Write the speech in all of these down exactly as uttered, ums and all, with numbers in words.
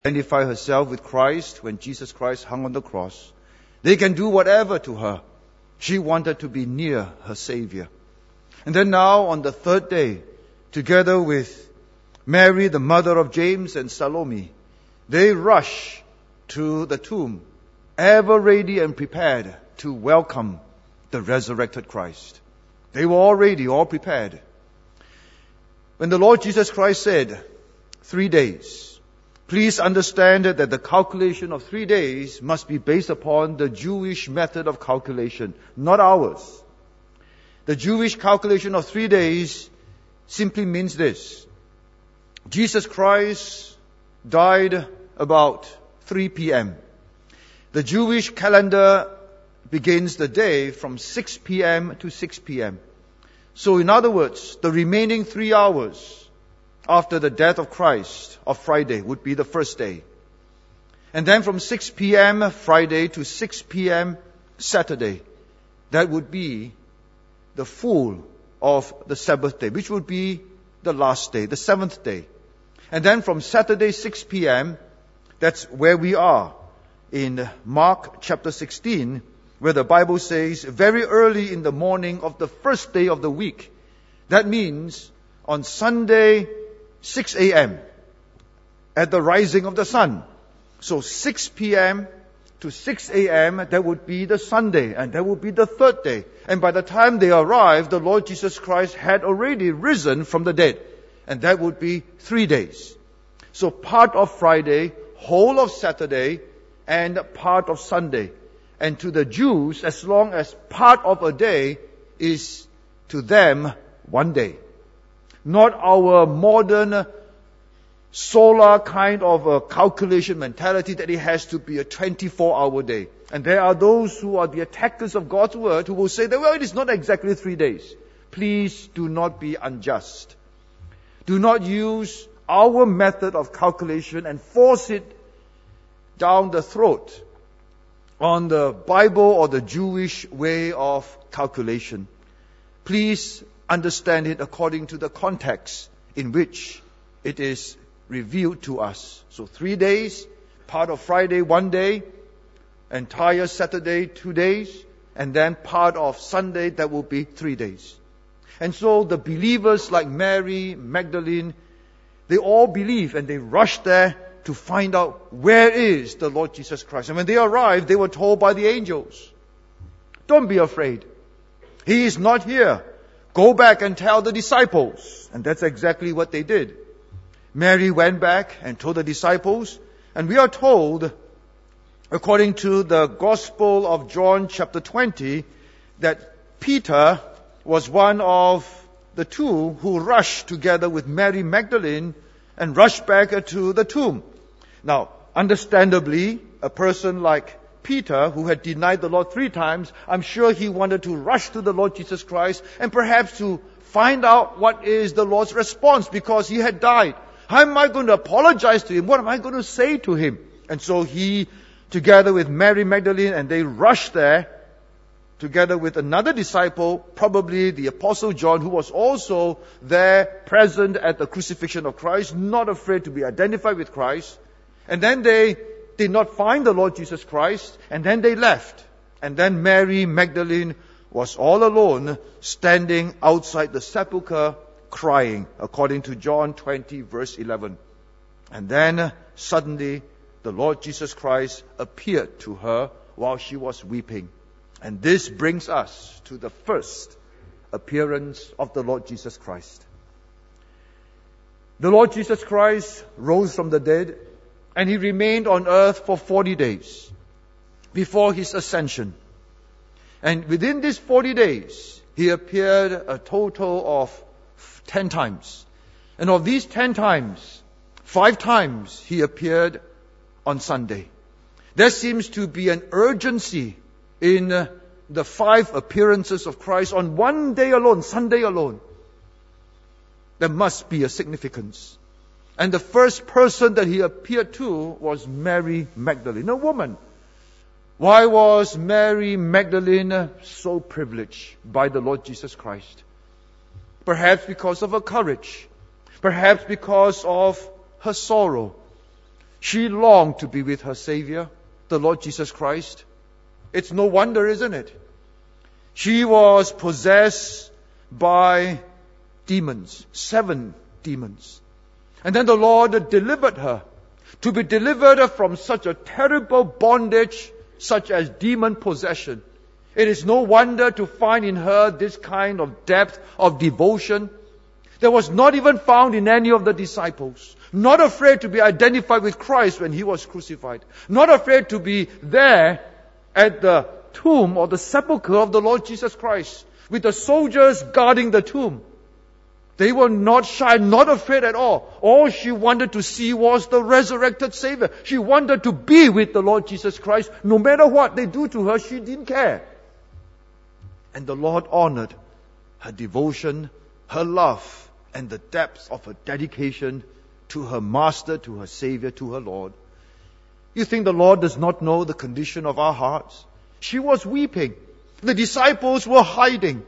identify herself with Christ when Jesus Christ hung on the cross. They can do whatever to her. She wanted to be near her Savior. And then now on the third day, together with Mary, the mother of James and Salome, they rush to the tomb, ever ready and prepared to welcome the resurrected Christ. They were all ready, all prepared. When the Lord Jesus Christ said, three days, please understand that the calculation of three days must be based upon the Jewish method of calculation, not ours. The Jewish calculation of three days simply means this. Jesus Christ died about three p.m. The Jewish calendar begins the day from six p.m. to six p.m. So in other words, the remaining three hours after the death of Christ of Friday would be the first day. And then from six p.m. Friday to six p.m. Saturday, that would be the full of the Sabbath day, which would be the last day, the seventh day. And then from Saturday six p.m., that's where we are in Mark chapter sixteen, where the Bible says, very early in the morning of the first day of the week. That means on Sunday, six a.m., at the rising of the sun. So six p.m. to six a.m., that would be the Sunday, and that would be the third day. And by the time they arrived, the Lord Jesus Christ had already risen from the dead. And that would be three days. So part of Friday, whole of Saturday, and part of Sunday. And to the Jews, as long as part of a day is to them one day. Not our modern solar kind of a calculation mentality that it has to be a twenty-four hour day. And there are those who are the attackers of God's word who will say that, well, it is not exactly three days. Please do not be unjust. Do not use our method of calculation and force it down the throat on the Bible or the Jewish way of calculation. Please understand it according to the context in which it is revealed to us. So three days, part of Friday, one day, entire Saturday, two days, and then part of Sunday, that will be three days. And so the believers like Mary, Magdalene, they all believe and they rush there to find out where is the Lord Jesus Christ. And when they arrived, they were told by the angels, don't be afraid. He is not here. Go back and tell the disciples. And that's exactly what they did. Mary went back and told the disciples. And we are told, according to the Gospel of John chapter twenty, that Peter was one of the two who rushed together with Mary Magdalene and rushed back to the tomb. Now, understandably, a person like Peter, who had denied the Lord three times, I'm sure he wanted to rush to the Lord Jesus Christ and perhaps to find out what is the Lord's response because he had died. How am I going to apologize to him? What am I going to say to him? And so he, together with Mary Magdalene, and they rushed there, together with another disciple, probably the Apostle John, who was also there, present at the crucifixion of Christ, not afraid to be identified with Christ. And then they did not find the Lord Jesus Christ, and then they left. And then Mary Magdalene was all alone, standing outside the sepulchre, crying, according to John twenty, verse eleven. And then suddenly the Lord Jesus Christ appeared to her while she was weeping. And this brings us to the first appearance of the Lord Jesus Christ. The Lord Jesus Christ rose from the dead, and he remained on earth for forty days before his ascension. And within these forty days, he appeared a total of ten times. And of these ten times, five times he appeared on Sunday. There seems to be an urgency in uh, the five appearances of Christ on one day alone, Sunday alone. There must be a significance. And the first person that he appeared to was Mary Magdalene, a woman. Why was Mary Magdalene so privileged by the Lord Jesus Christ? Perhaps because of her courage. Perhaps because of her sorrow. She longed to be with her Savior, the Lord Jesus Christ. It's no wonder, isn't it? She was possessed by demons, seven demons. And then the Lord delivered her. To be delivered from such a terrible bondage, such as demon possession. It is no wonder to find in her this kind of depth of devotion that was not even found in any of the disciples. Not afraid to be identified with Christ when He was crucified. Not afraid to be there at the tomb or the sepulchre of the Lord Jesus Christ with the soldiers guarding the tomb. They were not shy, not afraid at all. All she wanted to see was the resurrected Savior. She wanted to be with the Lord Jesus Christ. No matter what they do to her, she didn't care. And the Lord honored her devotion, her love, and the depth of her dedication to her Master, to her Savior, to her Lord. You think the Lord does not know the condition of our hearts? She was weeping. The disciples were hiding.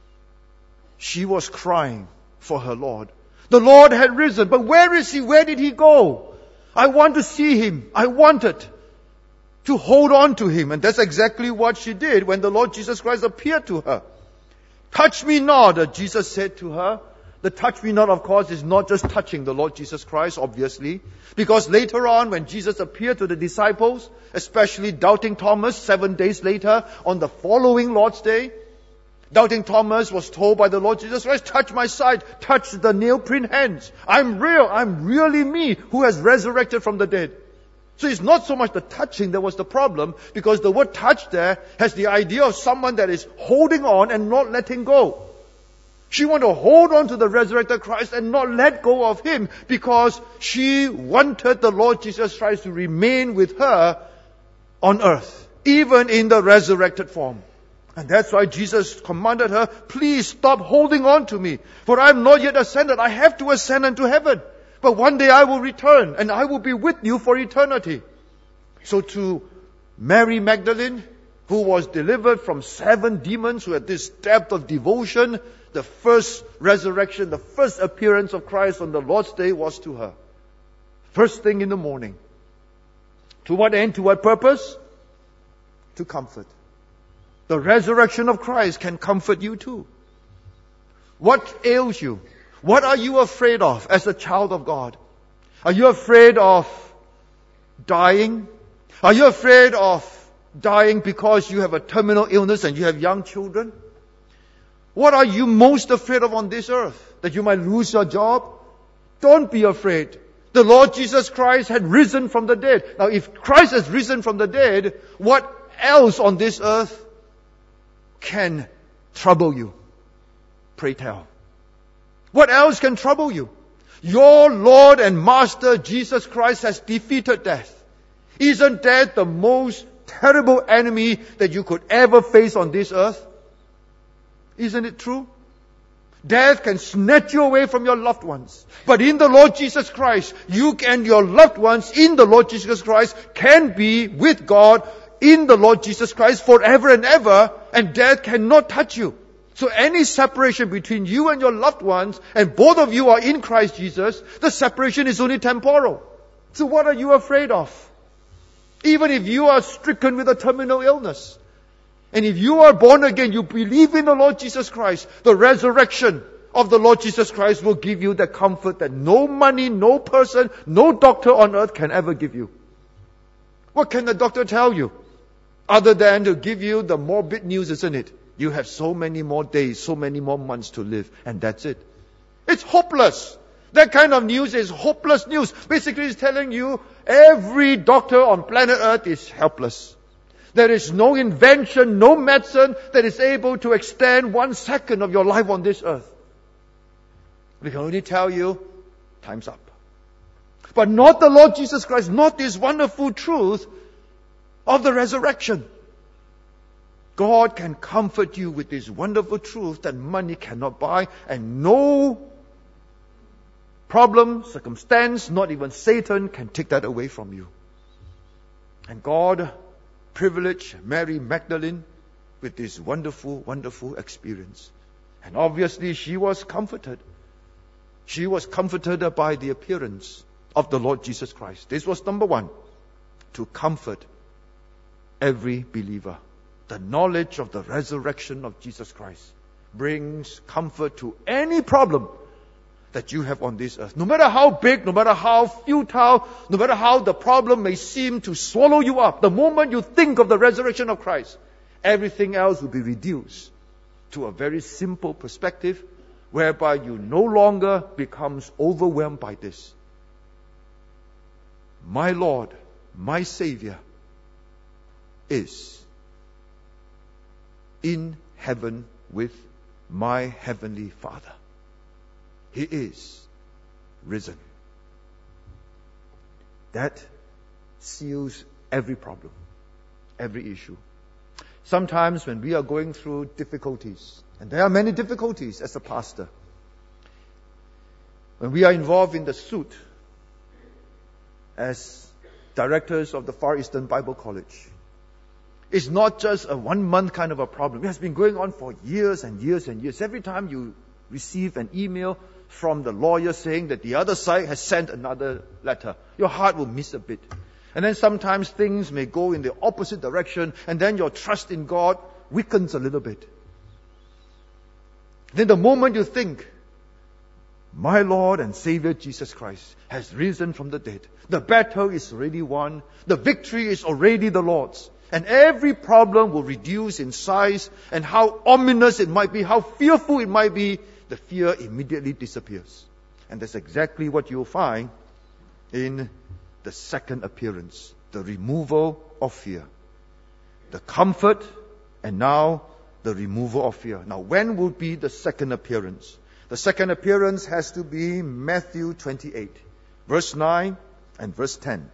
She was crying for her Lord. The Lord had risen, but where is He? Where did He go? I want to see Him. I wanted to hold on to Him. And that's exactly what she did when the Lord Jesus Christ appeared to her. Touch me not, Jesus said to her. The touch me not, of course, is not just touching the Lord Jesus Christ, obviously. Because later on, when Jesus appeared to the disciples, especially doubting Thomas, seven days later, on the following Lord's Day, doubting Thomas was told by the Lord Jesus Christ, touch my side, touch the nail print hands. I'm real, I'm really me who has resurrected from the dead. So it's not so much the touching that was the problem, because the word touch there has the idea of someone that is holding on and not letting go. She wanted to hold on to the resurrected Christ and not let go of Him because she wanted the Lord Jesus Christ to remain with her on earth, even in the resurrected form. And that's why Jesus commanded her, please stop holding on to me, for I am not yet ascended. I have to ascend into heaven. But one day I will return and I will be with you for eternity. So to Mary Magdalene, who was delivered from seven demons, who had this depth of devotion, the first resurrection, the first appearance of Christ on the Lord's Day was to her. First thing in the morning. To what end? To what purpose? To comfort. The resurrection of Christ can comfort you too. What ails you? What are you afraid of as a child of God? Are you afraid of dying? Are you afraid of dying because you have a terminal illness and you have young children? What are you most afraid of on this earth? That you might lose your job? Don't be afraid. The Lord Jesus Christ had risen from the dead. Now, if Christ has risen from the dead, what else on this earth can trouble you? Pray tell. What else can trouble you? Your Lord and Master Jesus Christ has defeated death. Isn't death the most terrible enemy that you could ever face on this earth? Isn't it true? Death can snatch you away from your loved ones. But in the Lord Jesus Christ, you and your loved ones in the Lord Jesus Christ can be with God in the Lord Jesus Christ forever and ever, and death cannot touch you. So any separation between you and your loved ones, and both of you are in Christ Jesus, the separation is only temporal. So what are you afraid of? Even if you are stricken with a terminal illness, and if you are born again, you believe in the Lord Jesus Christ, the resurrection of the Lord Jesus Christ will give you the comfort that no money, no person, no doctor on earth can ever give you. What can the doctor tell you? Other than to give you the morbid news, isn't it? You have so many more days, so many more months to live, and that's it. It's hopeless. That kind of news is hopeless news. Basically, it's telling you every doctor on planet Earth is helpless. There is no invention, no medicine that is able to extend one second of your life on this earth. We can only tell you, time's up. But not the Lord Jesus Christ, not this wonderful truth of the resurrection. God can comfort you with this wonderful truth that money cannot buy, and no problem, circumstance, not even Satan can take that away from you. And God privileged Mary Magdalene with this wonderful, wonderful experience. And obviously she was comforted. She was comforted by the appearance of the Lord Jesus Christ. This was number one, to comfort every believer. The knowledge of the resurrection of Jesus Christ brings comfort to any problem that you have on this earth. No matter how big, no matter how futile, no matter how the problem may seem to swallow you up, the moment you think of the resurrection of Christ, everything else will be reduced to a very simple perspective whereby you no longer becomes overwhelmed by this. My Lord, my Savior is in heaven with my Heavenly Father. He is risen. That seals every problem, every issue. Sometimes when we are going through difficulties, and there are many difficulties as a pastor, when we are involved in the suit as directors of the Far Eastern Bible College, it's not just a one month kind of a problem. It has been going on for years and years and years. Every time you receive an email from the lawyer saying that the other side has sent another letter, your heart will miss a bit. And then sometimes things may go in the opposite direction, and then your trust in God weakens a little bit. Then the moment you think, my Lord and Savior Jesus Christ has risen from the dead, the battle is already won, the victory is already the Lord's, and every problem will reduce in size, and how ominous it might be, how fearful it might be, the fear immediately disappears. And that's exactly what you'll find in the second appearance, the removal of fear. The comfort, and now the removal of fear. Now, when will be the second appearance? The second appearance has to be Matthew twenty-eight, verse nine and verse ten.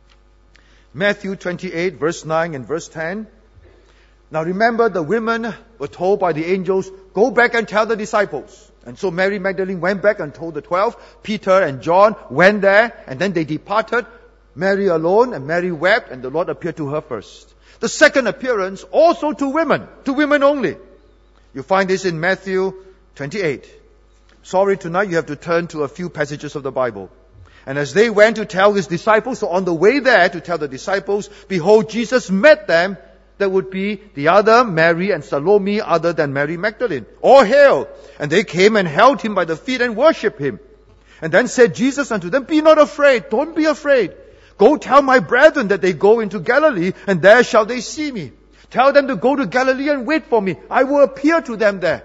Matthew twenty-eight, verse nine and verse ten. Now remember, the women were told by the angels, go back and tell the disciples. And so Mary Magdalene went back and told the twelve. Peter and John went there, and then they departed. Mary alone, and Mary wept, and the Lord appeared to her first. The second appearance also to women, to women only. You find this in Matthew twenty-eight. Sorry, tonight you have to turn to a few passages of the Bible. And as they went to tell his disciples, so on the way there to tell the disciples, behold, Jesus met them. There would be the other Mary and Salome other than Mary Magdalene. All hail! And they came and held him by the feet and worshipped him. And then said Jesus unto them, be not afraid, don't be afraid. Go tell my brethren that they go into Galilee, and there shall they see me. Tell them to go to Galilee and wait for me. I will appear to them there.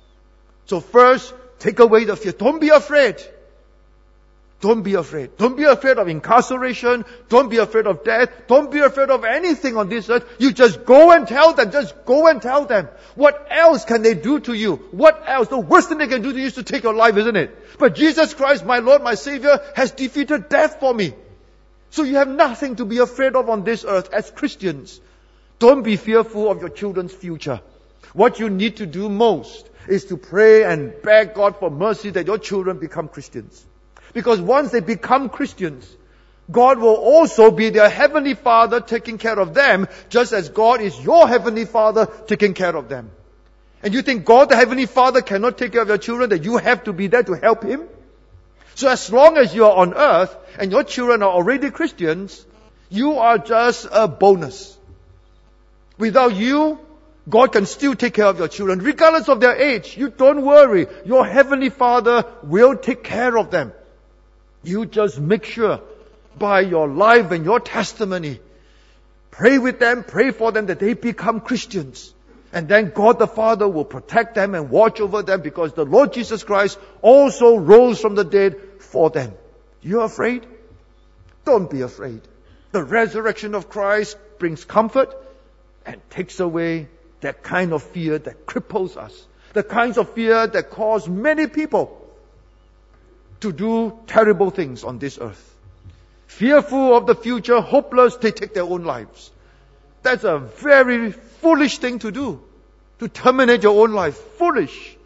So first, take away the fear. Don't be afraid. Don't be afraid. Don't be afraid of incarceration. Don't be afraid of death. Don't be afraid of anything on this earth. You just go and tell them. Just go and tell them. What else can they do to you? What else? The worst thing they can do to you is to take your life, isn't it? But Jesus Christ, my Lord, my Savior, has defeated death for me. So you have nothing to be afraid of on this earth as Christians. Don't be fearful of your children's future. What you need to do most is to pray and beg God for mercy that your children become Christians. Because once they become Christians, God will also be their Heavenly Father taking care of them, just as God is your Heavenly Father taking care of them. And you think God the Heavenly Father cannot take care of your children, that you have to be there to help Him? So as long as you are on earth and your children are already Christians, you are just a bonus. Without you, God can still take care of your children, regardless of their age. You don't worry. Your Heavenly Father will take care of them. You just make sure by your life and your testimony, pray with them, pray for them that they become Christians. And then God the Father will protect them and watch over them, because the Lord Jesus Christ also rose from the dead for them. You're afraid? Don't be afraid. The resurrection of Christ brings comfort and takes away that kind of fear that cripples us. The kinds of fear that cause many people to do terrible things on this earth. Fearful of the future, hopeless, they take their own lives. That's a very foolish thing to do. To terminate your own life. Foolish.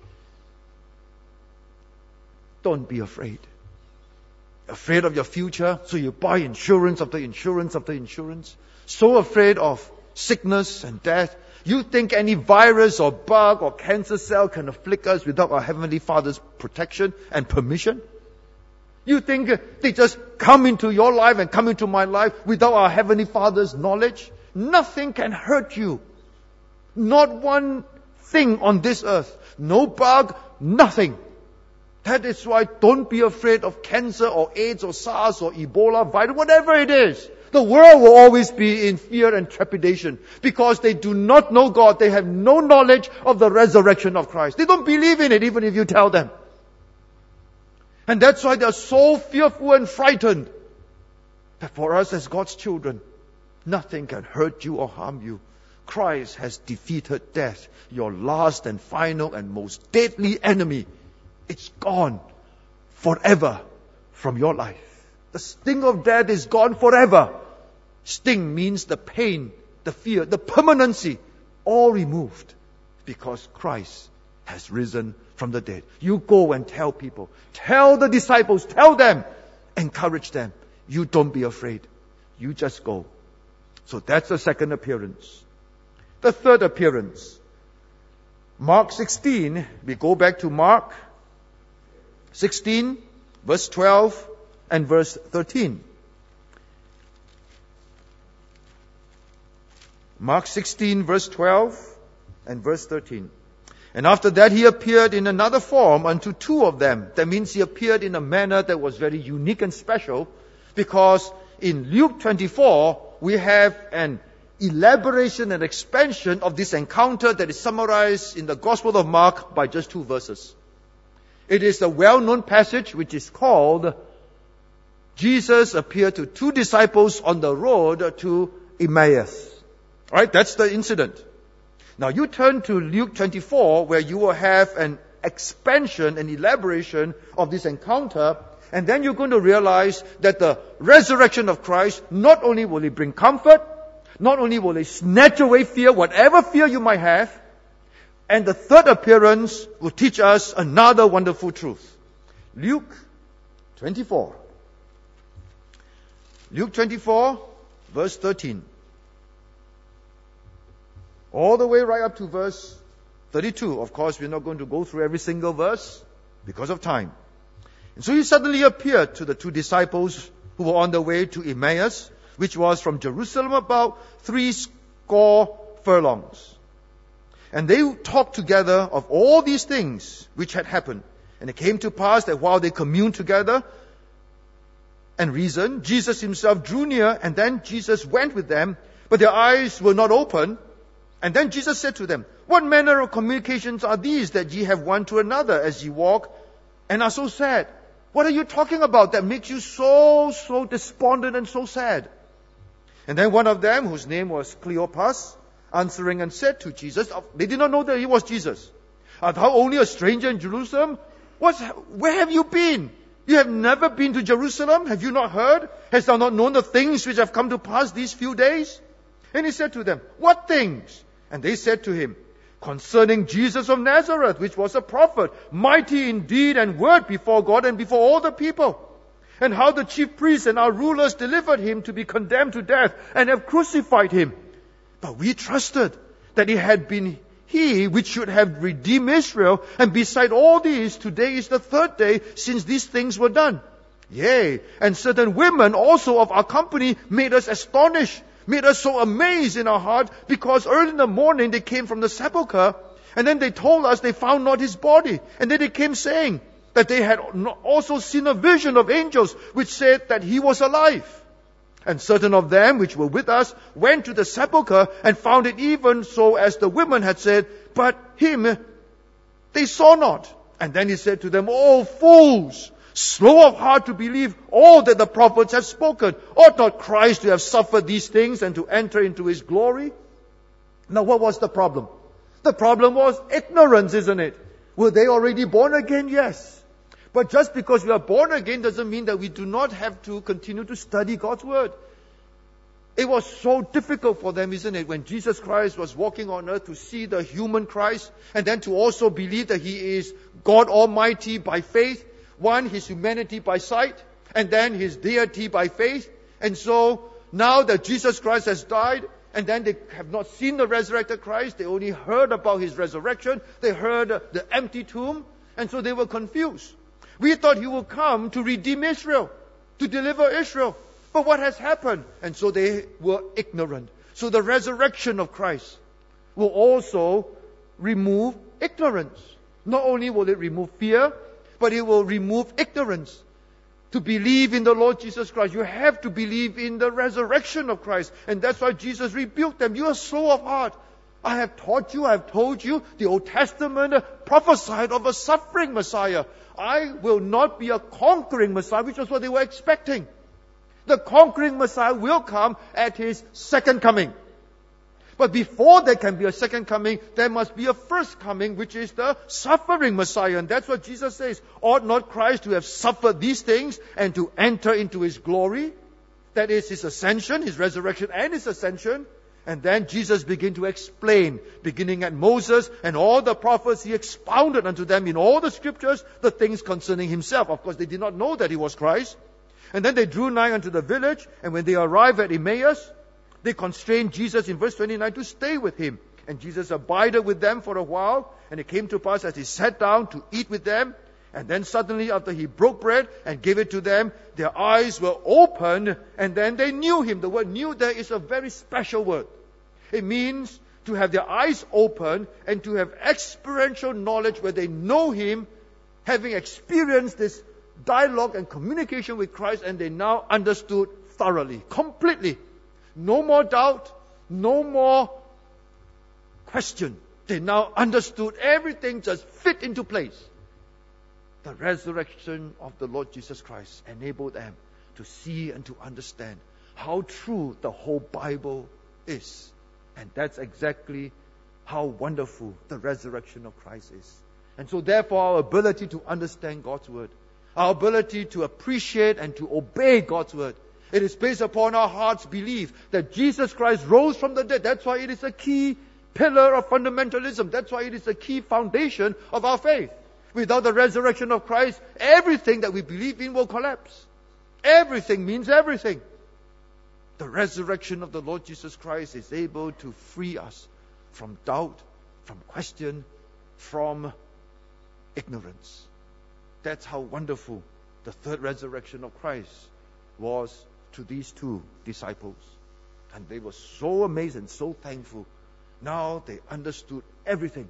Don't be afraid. Afraid of your future, so you buy insurance after insurance after insurance. So afraid of sickness and death. You think any virus or bug or cancer cell can afflict us without our Heavenly Father's protection and permission? You think they just come into your life and come into my life without our Heavenly Father's knowledge? Nothing can hurt you. Not one thing on this earth. No bug, nothing. That is why don't be afraid of cancer or AIDS or SARS or Ebola, virus, whatever it is. The world will always be in fear and trepidation because they do not know God. They have no knowledge of the resurrection of Christ. They don't believe in it even if you tell them. And that's why they're so fearful and frightened. But for us as God's children, nothing can hurt you or harm you. Christ has defeated death, your last and final and most deadly enemy. It's gone forever from your life. The sting of death is gone forever. Sting means the pain, the fear, the permanency, all removed because Christ has risen from the dead. You go and tell people, tell the disciples, tell them, encourage them. You don't be afraid. You just go. So that's the second appearance. The third appearance. Mark sixteen, we go back to Mark sixteen, verse twelve and verse thirteen. Mark sixteen, verse twelve and verse thirteen. And after that he appeared in another form unto two of them. That means he appeared in a manner that was very unique and special, because in Luke twenty-four we have an elaboration and expansion of this encounter that is summarized in the Gospel of Mark by just two verses. It is a well-known passage which is called Jesus appeared to two disciples on the road to Emmaus. Right? That's the incident. Now you turn to Luke twenty-four, where you will have an expansion and elaboration of this encounter, and then you're going to realize that the resurrection of Christ, not only will it bring comfort, not only will it snatch away fear, whatever fear you might have, and the third appearance will teach us another wonderful truth. Luke twenty-four. Luke twenty-four, verse thirteen. All the way right up to verse thirty-two. Of course, we're not going to go through every single verse because of time. And so he suddenly appeared to the two disciples who were on the way to Emmaus, which was from Jerusalem about three score furlongs. And they talked together of all these things which had happened. And it came to pass that while they communed together and reasoned, Jesus himself drew near, and then Jesus went with them, but their eyes were not open. And then Jesus said to them, what manner of communications are these that ye have one to another as ye walk and are so sad? What are you talking about that makes you so, so despondent and so sad? And then one of them, whose name was Cleopas, answering and said to Jesus, they did not know that he was Jesus. Art thou only a stranger in Jerusalem? What's, where have you been? You have never been to Jerusalem? Have you not heard? Hast thou not known the things which have come to pass these few days? And he said to them, what things? And they said to him, concerning Jesus of Nazareth, which was a prophet, mighty in deed and word before God and before all the people. And how the chief priests and our rulers delivered him to be condemned to death and have crucified him. But we trusted that it had been he which should have redeemed Israel. And beside all these, today is the third day since these things were done. Yea, and certain women also of our company made us astonished, made us so amazed in our heart, because early in the morning they came from the sepulchre, and then they told us they found not his body. And then they came saying that they had also seen a vision of angels which said that he was alive. And certain of them which were with us went to the sepulchre and found it even so as the women had said, but him they saw not. And then he said to them, O fools, slow of heart to believe all that the prophets have spoken. Ought not Christ to have suffered these things and to enter into his glory? Now what was the problem? The problem was ignorance, isn't it? Were they already born again? Yes. But just because we are born again doesn't mean that we do not have to continue to study God's Word. It was so difficult for them, isn't it, when Jesus Christ was walking on earth, to see the human Christ and then to also believe that he is God Almighty by faith. One, his humanity by sight, and then his deity by faith. And so now that Jesus Christ has died, and then they have not seen the resurrected Christ, they only heard about his resurrection, they heard the empty tomb, and so they were confused. We thought He would come to redeem Israel, to deliver Israel. But what has happened? And so they were ignorant. So the resurrection of Christ will also remove ignorance. Not only will it remove fear, but it will remove ignorance. To believe in the Lord Jesus Christ, you have to believe in the resurrection of Christ. And that's why Jesus rebuked them. You are slow of heart. I have taught you, I have told you, the Old Testament prophesied of a suffering Messiah. I will not be a conquering Messiah, which was what they were expecting. The conquering Messiah will come at His second coming. But before there can be a second coming, there must be a first coming, which is the suffering Messiah. And that's what Jesus says. Ought not Christ to have suffered these things and to enter into His glory? That is His ascension, His resurrection and His ascension. And then Jesus began to explain, beginning at Moses and all the prophets, He expounded unto them in all the scriptures the things concerning Himself. Of course, they did not know that He was Christ. And then they drew nigh unto the village, and when they arrived at Emmaus, they constrained Jesus in verse twenty-nine to stay with Him. And Jesus abided with them for a while. And it came to pass as He sat down to eat with them, and then suddenly after He broke bread and gave it to them, their eyes were opened, and then they knew Him. The word knew there is a very special word. It means to have their eyes open and to have experiential knowledge where they know Him, having experienced this dialogue and communication with Christ, and they now understood thoroughly, completely. No more doubt, no more question. They now understood everything just fit into place. The resurrection of the Lord Jesus Christ enabled them to see and to understand how true the whole Bible is. And that's exactly how wonderful the resurrection of Christ is. And so therefore our ability to understand God's Word, our ability to appreciate and to obey God's Word, it is based upon our heart's belief that Jesus Christ rose from the dead. That's why it is a key pillar of fundamentalism. That's why it is a key foundation of our faith. Without the resurrection of Christ, everything that we believe in will collapse. Everything means everything. The resurrection of the Lord Jesus Christ is able to free us from doubt, from question, from ignorance. That's how wonderful the third resurrection of Christ was to these two disciples. And they were so amazed and so thankful. Now they understood everything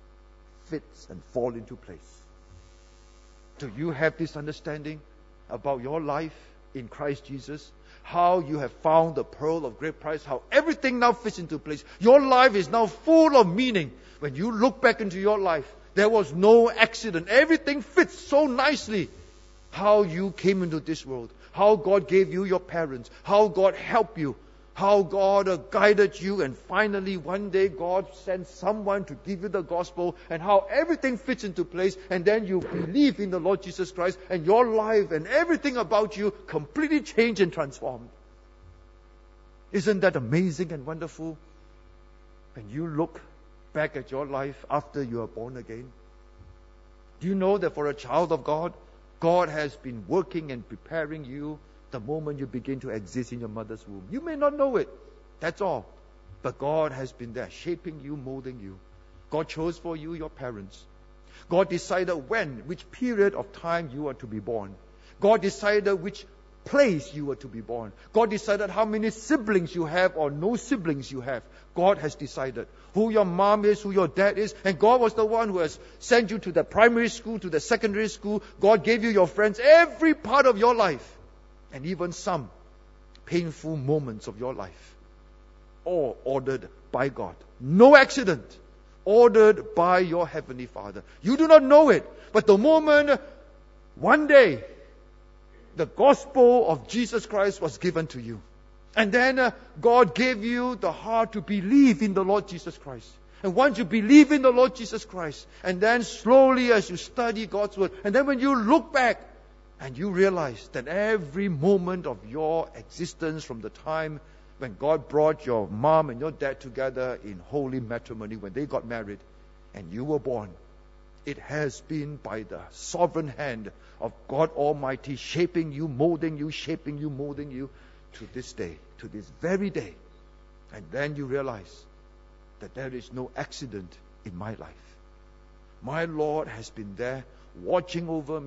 fits and fall into place. Do you have this understanding about your life in Christ Jesus? How you have found the pearl of great price, how everything now fits into place. Your life is now full of meaning. When you look back into your life, there was no accident. Everything fits so nicely. How you came into this world, how God gave you your parents, how God helped you, how God uh, guided you, and finally one day God sent someone to give you the gospel, and how everything fits into place, and then you believe in the Lord Jesus Christ, and your life and everything about you completely changed and transformed. Isn't that amazing and wonderful? When you look back at your life after you are born again, do you know that for a child of God, God has been working and preparing you the moment you begin to exist in your mother's womb. You may not know it. That's all. But God has been there, shaping you, molding you. God chose for you your parents. God decided when, which period of time you are to be born. God decided which place you were to be born. God decided how many siblings you have or no siblings you have. God has decided who your mom is, who your dad is. And God was the one who has sent you to the primary school, to the secondary school. God gave you your friends, every part of your life. And even some painful moments of your life. All ordered by God. No accident. Ordered by your Heavenly Father. You do not know it. But the moment, one day, the gospel of Jesus Christ was given to you. And then uh, God gave you the heart to believe in the Lord Jesus Christ. And once you believe in the Lord Jesus Christ, and then slowly as you study God's Word, and then when you look back, and you realize that every moment of your existence from the time when God brought your mom and your dad together in holy matrimony, when they got married, and you were born, it has been by the sovereign hand of God Almighty shaping you, molding you, shaping you, molding you to this day, to this very day. And then you realize that there is no accident in my life. My Lord has been there watching over me,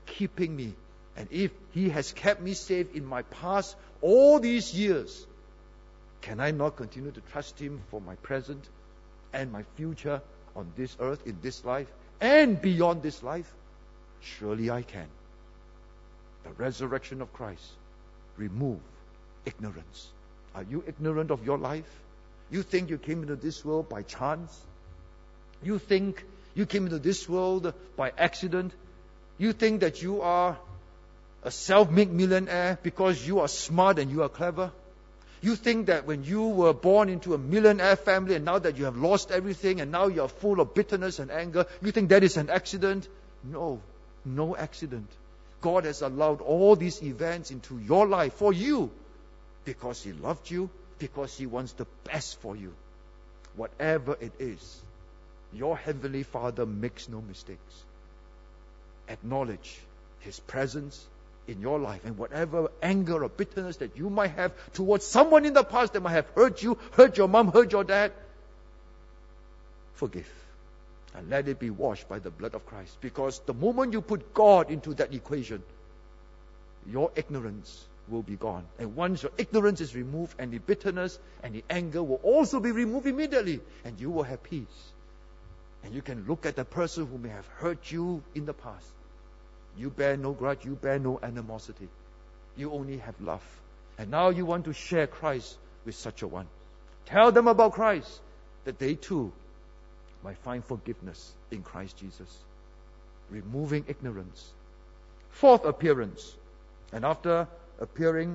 keeping me. And if He has kept me safe in my past all these years, can I not continue to trust Him for my present and my future on this earth, in this life, and beyond this life? Surely I can. The resurrection of Christ remove ignorance. Are you ignorant of your life? You think you came into this world by chance? You think you came into this world by accident? You think that you are a self-made millionaire because you are smart and you are clever? You think that when you were born into a millionaire family and now that you have lost everything and now you are full of bitterness and anger, you think that is an accident? No, no accident. God has allowed all these events into your life for you because He loved you, because He wants the best for you. Whatever it is, your Heavenly Father makes no mistakes. Acknowledge His presence in your life, and whatever anger or bitterness that you might have towards someone in the past that might have hurt you, hurt your mom, hurt your dad, forgive. And let it be washed by the blood of Christ. Because the moment you put God into that equation, your ignorance will be gone. And once your ignorance is removed, and the bitterness and the anger will also be removed immediately, and you will have peace. And you can look at the person who may have hurt you in the past. You bear no grudge, you bear no animosity. You only have love. And now you want to share Christ with such a one. Tell them about Christ, that they too might find forgiveness in Christ Jesus. Removing ignorance. Fourth appearance. And after appearing,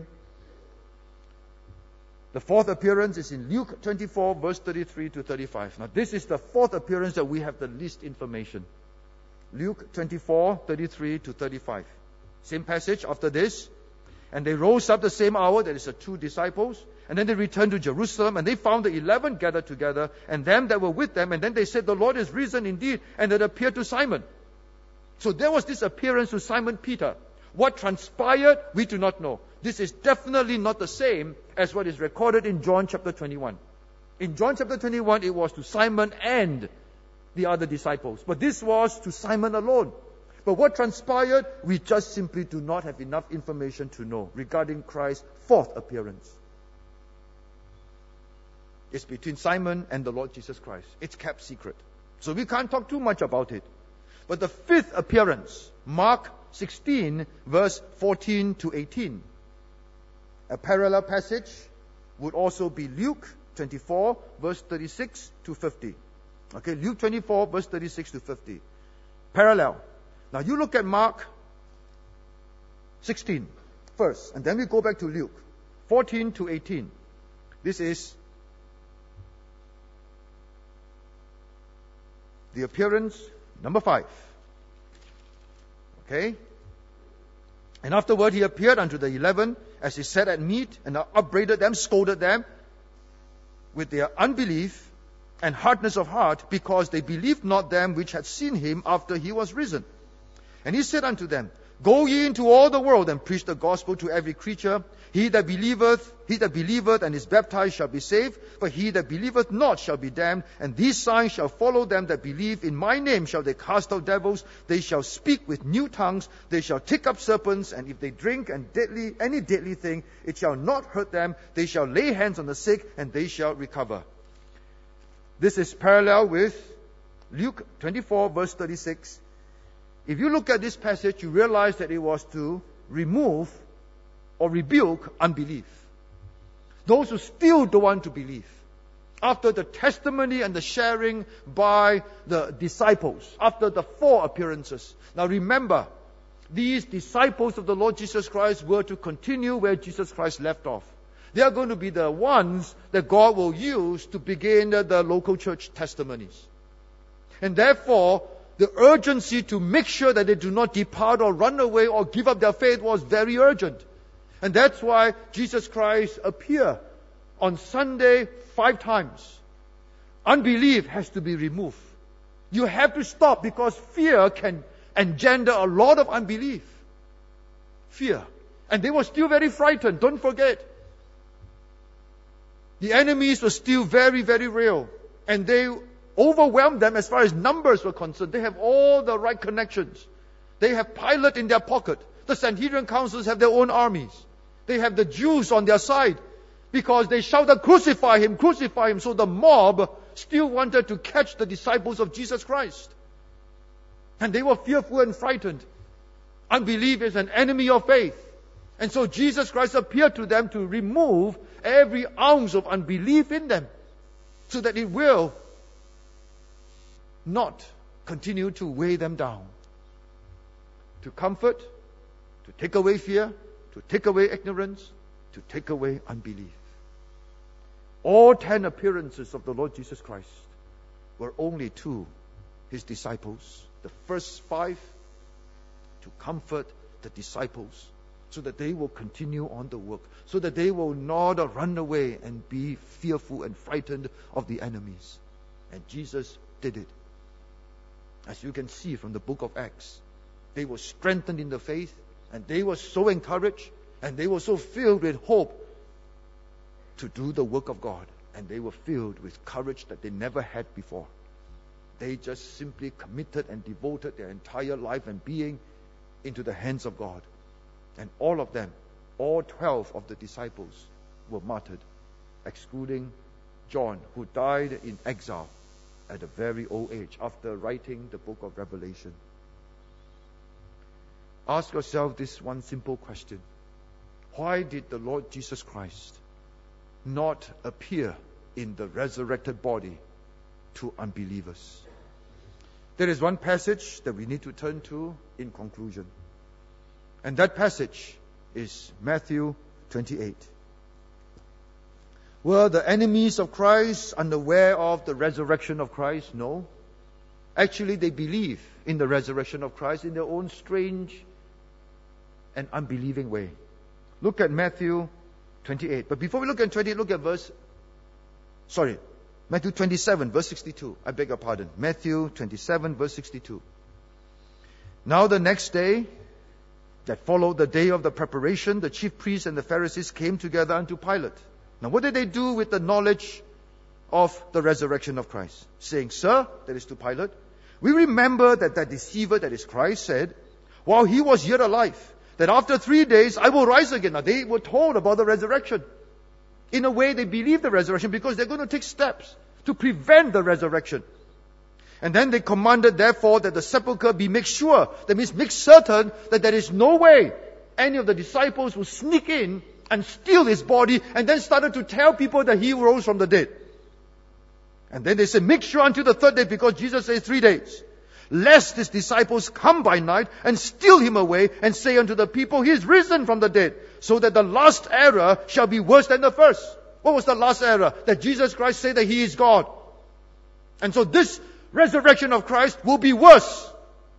the fourth appearance is in Luke twenty-four, verse thirty-three to thirty-five. Now this is the fourth appearance that we have the least information. Luke twenty-four, thirty-three to thirty-five. Same passage after this. And they rose up the same hour, that is the two disciples, and then they returned to Jerusalem, and they found the eleven gathered together, and them that were with them, and then they said, the Lord is risen indeed, and it appeared to Simon. So there was this appearance to Simon Peter. What transpired, we do not know. This is definitely not the same as what is recorded in John chapter twenty-one. In John chapter twenty-one, it was to Simon and the other disciples. But this was to Simon alone. But what transpired, we just simply do not have enough information to know regarding Christ's fourth appearance. It's between Simon and the Lord Jesus Christ. It's kept secret. So we can't talk too much about it. But the fifth appearance, Mark sixteen, verse fourteen to eighteen. A parallel passage would also be Luke twenty-four, verse thirty-six to fifty. Okay, Luke twenty-four, verse thirty-six to fifty. Parallel. Now you look at Mark sixteen first, and then we go back to Luke fourteen to eighteen. This is the appearance number five. Okay? And afterward he appeared unto the eleven as he sat at meat, and upbraided them, scolded them with their unbelief and hardness of heart, because they believed not them which had seen him after he was risen. And he said unto them, Go ye into all the world and preach the gospel to every creature. He that believeth, he that believeth and is baptized shall be saved, but he that believeth not shall be damned. And these signs shall follow them that believe. In my name shall they cast out devils. They shall speak with new tongues. They shall take up serpents. And if they drink and deadly, any deadly thing, it shall not hurt them. They shall lay hands on the sick, and they shall recover. This is parallel with Luke twenty-four, verse thirty-six. If you look at this passage, you realize that it was to remove or rebuke unbelief. Those who still don't want to believe. After the testimony and the sharing by the disciples, after the four appearances. Now remember, these disciples of the Lord Jesus Christ were to continue where Jesus Christ left off. They are going to be the ones that God will use to begin the local church testimonies. And therefore, the urgency to make sure that they do not depart or run away or give up their faith was very urgent. And that's why Jesus Christ appeared on Sunday five times. Unbelief has to be removed. You have to stop, because fear can engender a lot of unbelief. Fear. And they were still very frightened. Don't forget. The enemies were still very, very real. And they overwhelmed them as far as numbers were concerned. They have all the right connections. They have Pilate in their pocket. The Sanhedrin councils have their own armies. They have the Jews on their side because they shouted, crucify him, crucify him. So the mob still wanted to catch the disciples of Jesus Christ. And they were fearful and frightened. Unbelief is an enemy of faith. And so Jesus Christ appeared to them to remove every ounce of unbelief in them so that it will not continue to weigh them down. To comfort, to take away fear, to take away ignorance, to take away unbelief. All ten appearances of the Lord Jesus Christ were only to his disciples. The first five, to comfort the disciples so that they will continue on the work, so that they will not run away and be fearful and frightened of the enemies. And Jesus did it. As you can see from the book of Acts, they were strengthened in the faith, and they were so encouraged, and they were so filled with hope to do the work of God. And they were filled with courage that they never had before. They just simply committed and devoted their entire life and being into the hands of God. And all of them, all twelve of the disciples, were martyred, excluding John, who died in exile at a very old age after writing the book of Revelation. Ask yourself this one simple question. Why did the Lord Jesus Christ not appear in the resurrected body to unbelievers? There is one passage that we need to turn to in conclusion. And that passage is Matthew twenty-eight. Were the enemies of Christ unaware of the resurrection of Christ? No. Actually, they believe in the resurrection of Christ in their own strange and unbelieving way. Look at Matthew twenty-eight. But before we look at twenty-eight, look at verse, sorry, Matthew twenty-seven, verse sixty-two. I beg your pardon. Matthew twenty-seven, verse sixty-two. Now the next day, that followed the day of the preparation, the chief priests and the Pharisees came together unto Pilate. Now what did they do with the knowledge of the resurrection of Christ? Saying, Sir, that is to Pilate, we remember that that deceiver, that is Christ, said, while he was yet alive, that after three days I will rise again. Now they were told about the resurrection. In a way, they believe the resurrection because they're going to take steps to prevent the resurrection. And then they commanded, therefore, that the sepulchre be made sure. That means make certain that there is no way any of the disciples will sneak in and steal his body, and then started to tell people that he rose from the dead. And then they said, make sure until the third day, because Jesus says three days. Lest his disciples come by night and steal him away and say unto the people, he is risen from the dead, so that the last error shall be worse than the first. What was the last error? That Jesus Christ said that he is God. And so this resurrection of Christ will be worse.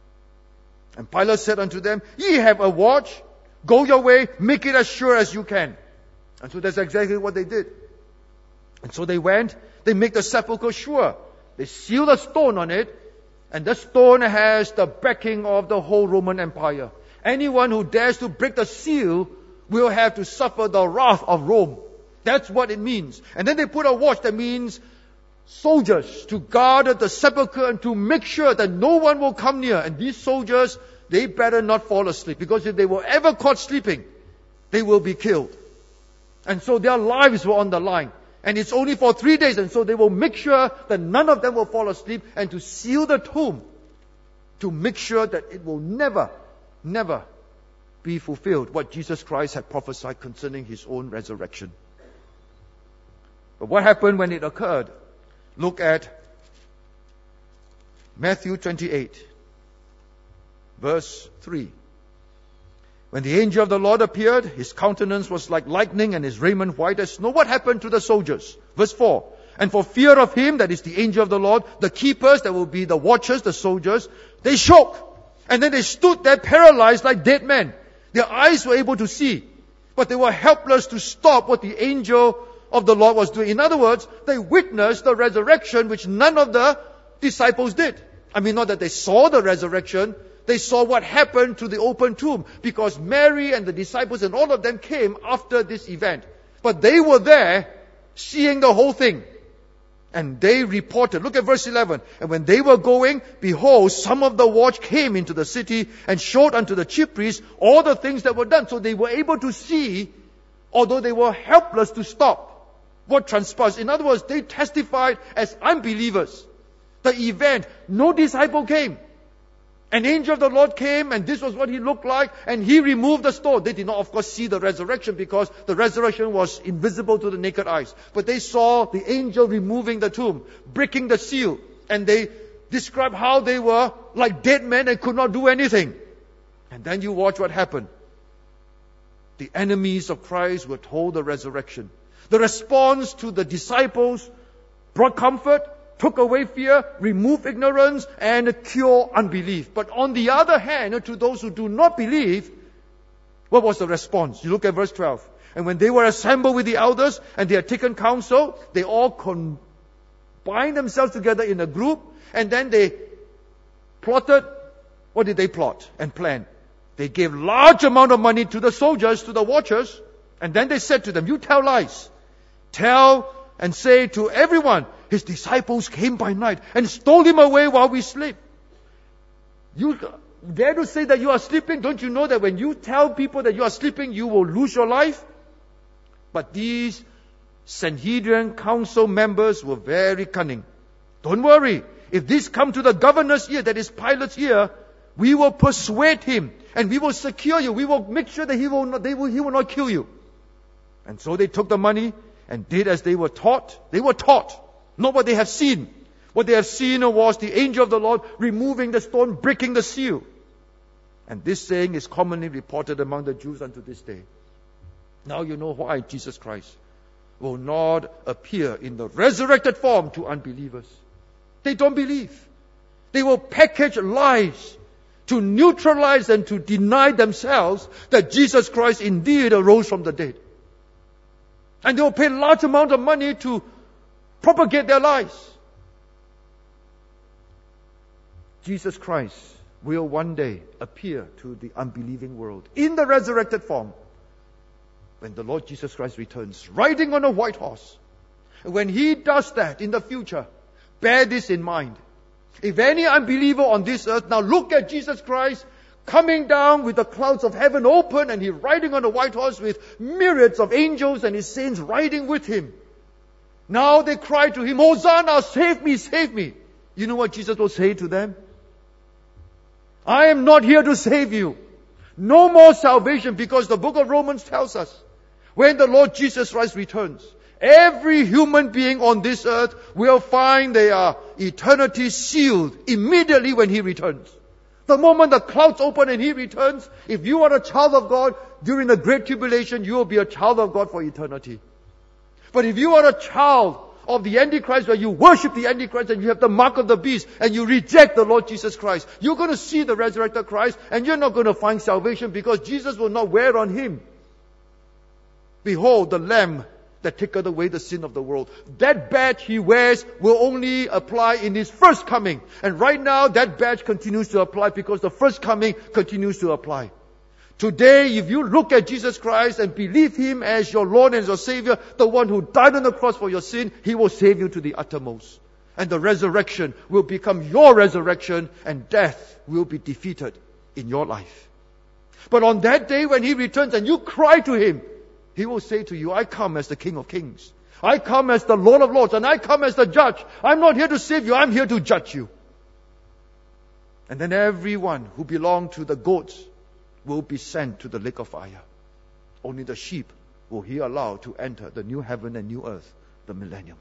And Pilate said unto them, ye have a watch, go your way, make it as sure as you can. And so that's exactly what they did. And so they went, they make the sepulchre sure. They sealed a stone on it, and the stone has the backing of the whole Roman Empire. Anyone who dares to break the seal will have to suffer the wrath of Rome. That's what it means. And then they put a watch that means soldiers to guard the sepulchre and to make sure that no one will come near. And these soldiers, they better not fall asleep, because if they were ever caught sleeping, they will be killed. And so their lives were on the line. And it's only for three days, and so they will make sure that none of them will fall asleep, and to seal the tomb, to make sure that it will never, never be fulfilled what Jesus Christ had prophesied concerning his own resurrection. But what happened when it occurred? Look at Matthew twenty-eight, verse three. When the angel of the Lord appeared, his countenance was like lightning and his raiment white as snow. What happened to the soldiers? Verse four. And for fear of him, that is the angel of the Lord, the keepers, that will be the watchers, the soldiers, they shook. And then they stood there paralyzed like dead men. Their eyes were able to see, but they were helpless to stop what the angel of the Lord was doing. In other words, they witnessed the resurrection which none of the disciples did. I mean, not that they saw the resurrection, they saw what happened to the open tomb, because Mary and the disciples and all of them came after this event. But they were there seeing the whole thing. And they reported, look at verse eleven, and when they were going, behold, some of the watch came into the city and showed unto the chief priests all the things that were done. So they were able to see, although they were helpless to stop what transpired. In other words, they testified as unbelievers. The event, no disciple came. An angel of the Lord came, and this was what he looked like, and he removed the stone. They did not, of course, see the resurrection because the resurrection was invisible to the naked eyes. But they saw the angel removing the tomb, breaking the seal, and they described how they were like dead men and could not do anything. And then you watch what happened. The enemies of Christ were told the resurrection. The response to the disciples brought comfort, took away fear, removed ignorance, and cure unbelief. But on the other hand, to those who do not believe, what was the response? You look at verse twelve. And when they were assembled with the elders, and they had taken counsel, they all combined themselves together in a group, and then they plotted. What did they plot and plan? They gave large amount of money to the soldiers, to the watchers, and then they said to them, you tell lies. Tell and say to everyone, his disciples came by night and stole him away while we sleep. You dare to say that you are sleeping? Don't you know that when you tell people that you are sleeping, you will lose your life? But these Sanhedrin council members were very cunning. Don't worry. If this come to the governor's ear, that is Pilate's ear, we will persuade him and we will secure you. We will make sure that he will not, they will, he will not kill you. And so they took the money and did as they were taught. They were taught, not what they have seen. What they have seen was the angel of the Lord removing the stone, breaking the seal. And this saying is commonly reported among the Jews unto this day. Now you know why Jesus Christ will not appear in the resurrected form to unbelievers. They don't believe. They will package lies to neutralize and to deny themselves that Jesus Christ indeed arose from the dead. And they will pay large amount of money to propagate their lies. Jesus Christ will one day appear to the unbelieving world in the resurrected form when the Lord Jesus Christ returns, riding on a white horse. When He does that in the future, bear this in mind. If any unbeliever on this earth, now look at Jesus Christ coming down with the clouds of heaven open, and He riding on a white horse with myriads of angels and His saints riding with Him. Now they cry to Him, Hosanna, save me, save me. You know what Jesus will say to them? I am not here to save you. No more salvation, because the book of Romans tells us when the Lord Jesus Christ returns, every human being on this earth will find their eternity sealed immediately when He returns. The moment the clouds open and He returns, if you are a child of God during the Great Tribulation, you will be a child of God for eternity. But if you are a child of the Antichrist, where you worship the Antichrist and you have the mark of the beast and you reject the Lord Jesus Christ, you're going to see the resurrected Christ and you're not going to find salvation, because Jesus will not wear on Him, behold, the Lamb that taketh away the sin of the world. That badge He wears will only apply in His first coming. And right now, that badge continues to apply because the first coming continues to apply. Today, if you look at Jesus Christ and believe Him as your Lord and your Savior, the one who died on the cross for your sin, He will save you to the uttermost. And the resurrection will become your resurrection, and death will be defeated in your life. But on that day when He returns and you cry to Him, He will say to you, I come as the King of Kings. I come as the Lord of Lords, and I come as the judge. I'm not here to save you, I'm here to judge you. And then everyone who belonged to the goats will be sent to the lake of fire. Only the sheep will He allow to enter the new heaven and new earth, the millennium.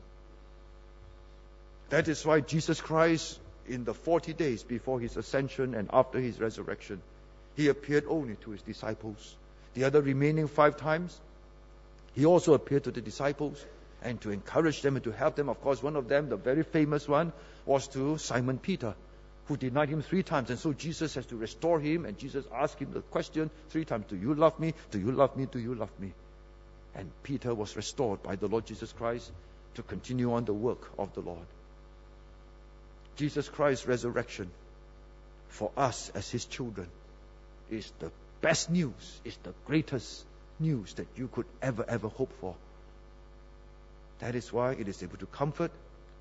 That is why Jesus Christ, in the forty days before His ascension and after His resurrection, He appeared only to His disciples. The other remaining five times, He also appeared to the disciples and to encourage them and to help them. Of course, one of them, the very famous one, was to Simon Peter, who denied Him three times. And so Jesus has to restore him, and Jesus asked him the question three times, do you love me? Do you love me? Do you love me? And Peter was restored by the Lord Jesus Christ to continue on the work of the Lord. Jesus Christ's resurrection for us as His children is the best news, is the greatest news that you could ever, ever hope for. That is why it is able to comfort,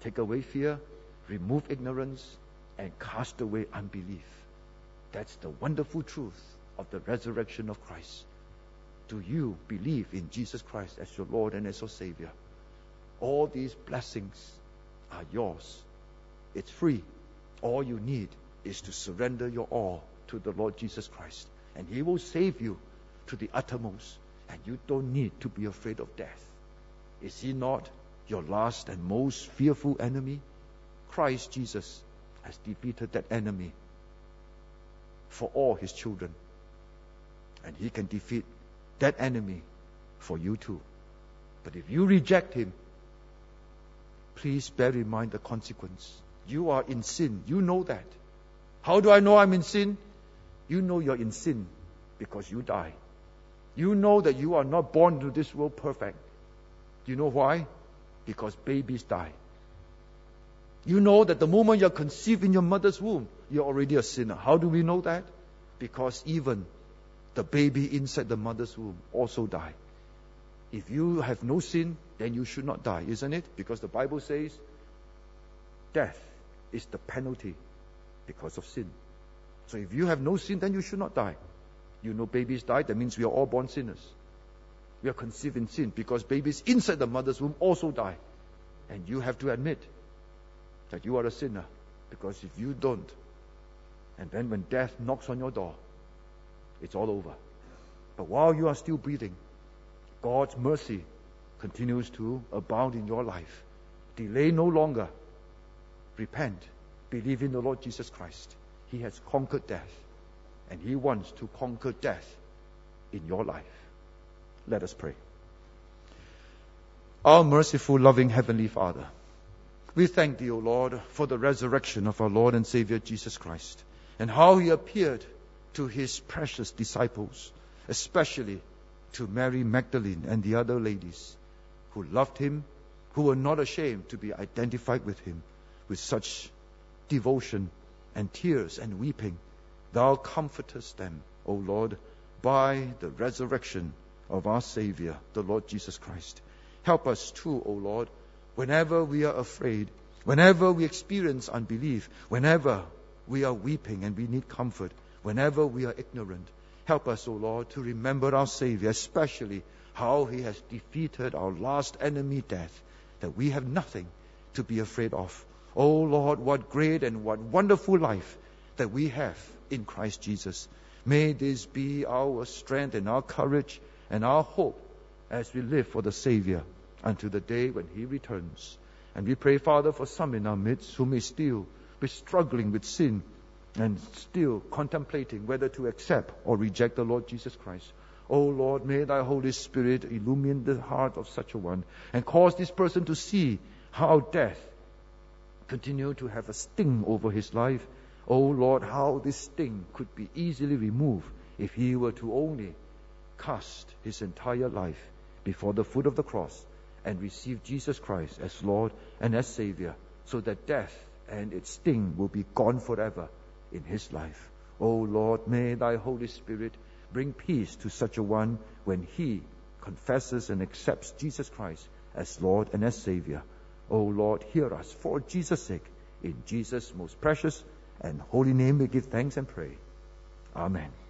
take away fear, remove ignorance, and cast away unbelief. That's the wonderful truth of the resurrection of Christ. Do you believe in Jesus Christ as your Lord and as your Savior? All these blessings are yours. It's free. All you need is to surrender your all to the Lord Jesus Christ, and He will save you to the uttermost, and you don't need to be afraid of death. Is He not your last and most fearful enemy? Christ Jesus has defeated that enemy for all His children, and He can defeat that enemy for you too. But if you reject Him, please bear in mind the consequence. You are in sin. You know that. How do I know I'm in sin? You know you're in sin because you die. You know that you are not born into this world perfect. You know why? Because babies die. You know that the moment you're conceived in your mother's womb, you're already a sinner. How do we know that? Because even the baby inside the mother's womb also die. If you have no sin, then you should not die, isn't it? Because the Bible says death is the penalty because of sin. So if you have no sin, then you should not die. You know babies die, that means we are all born sinners. We are conceived in sin because babies inside the mother's womb also die. And you have to admit that you are a sinner, because if you don't, and then when death knocks on your door, it's all over. But while you are still breathing, God's mercy continues to abound in your life. Delay no longer. Repent. Believe in the Lord Jesus Christ. He has conquered death, and He wants to conquer death in your life. Let us pray. Our merciful, loving Heavenly Father, we thank Thee, O Lord, for the resurrection of our Lord and Savior Jesus Christ, and how He appeared to His precious disciples, especially to Mary Magdalene and the other ladies who loved Him, who were not ashamed to be identified with Him with such devotion and tears and weeping. Thou comfortest them, O Lord, by the resurrection of our Savior, the Lord Jesus Christ. Help us too, O Lord, whenever we are afraid, whenever we experience unbelief, whenever we are weeping and we need comfort, whenever we are ignorant. Help us, O Lord, to remember our Savior, especially how He has defeated our last enemy, death, that we have nothing to be afraid of. O Lord, what great and what wonderful life that we have in Christ Jesus. May this be our strength and our courage and our hope as we live for the Savior until the day when He returns. And we pray, Father, for some in our midst who may still be struggling with sin and still contemplating whether to accept or reject the Lord Jesus Christ. O Lord, may Thy Holy Spirit illumine the heart of such a one and cause this person to see how death continue to have a sting over his life. Oh Lord, how this sting could be easily removed if he were to only cast his entire life before the foot of the cross and receive Jesus Christ as Lord and as Savior, so that death and its sting will be gone forever in his life. Oh Lord, may Thy Holy Spirit bring peace to such a one when he confesses and accepts Jesus Christ as Lord and as Savior. Oh Lord, hear us for Jesus' sake. In Jesus' most precious and holy name we give thanks and pray. Amen.